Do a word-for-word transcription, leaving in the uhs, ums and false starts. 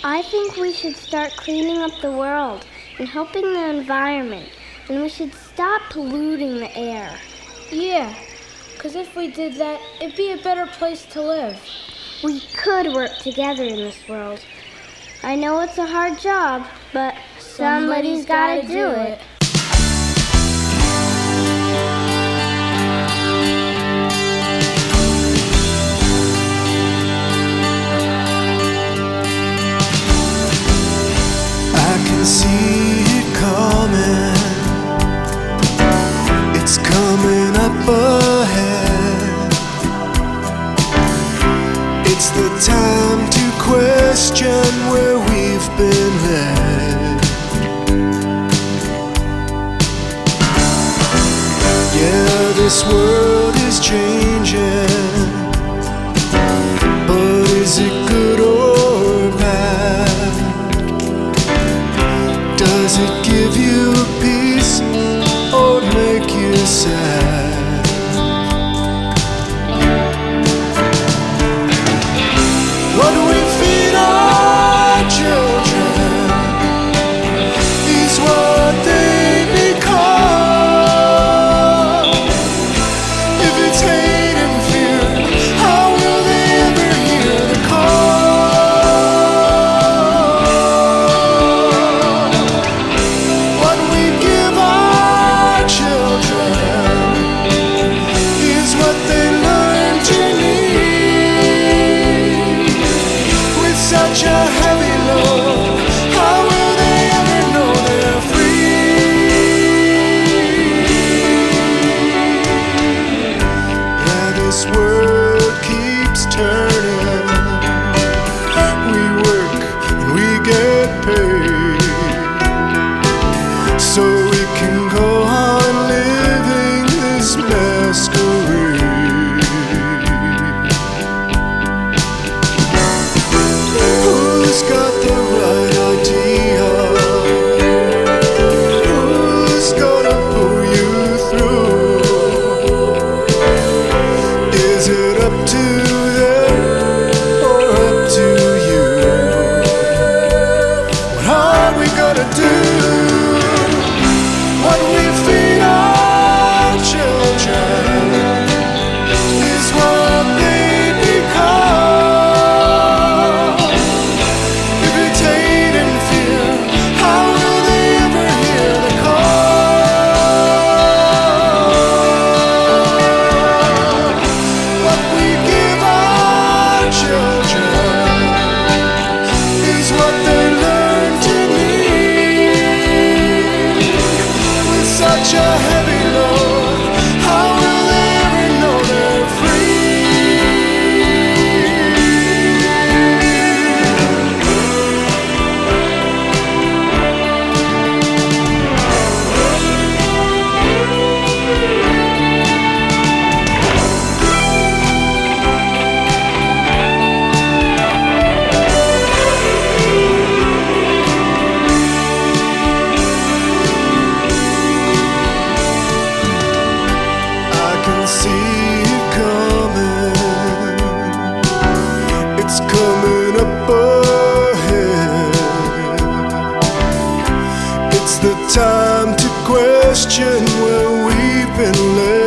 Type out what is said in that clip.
I think we should start cleaning up the world and helping the environment, and we should stop polluting the air. Yeah, because if we did that, it'd be a better place to live. We could work together in this world. I know it's a hard job, but somebody's, somebody's got to do it. it. See it coming, it's coming up ahead. It's the time to question where we've been led. Yeah, this world is changing, but is it good or bad? Does it give you peace or make you sad? What we feed our children is what they become. If it's hate and fear, how will they ever hear the call? Such a heavy load, how will they ever know they're free? Yeah, this world keeps turning. We work and we get paid, so we can go on living this masquerade. Who's got the right idea? Who's gonna pull you through? Is it up to them or up to you? What are we gonna do? What we feed our children is what they become. Such a heavy load, how will they ever know they're see it coming, it's coming up ahead. It's the time to question where we've been led.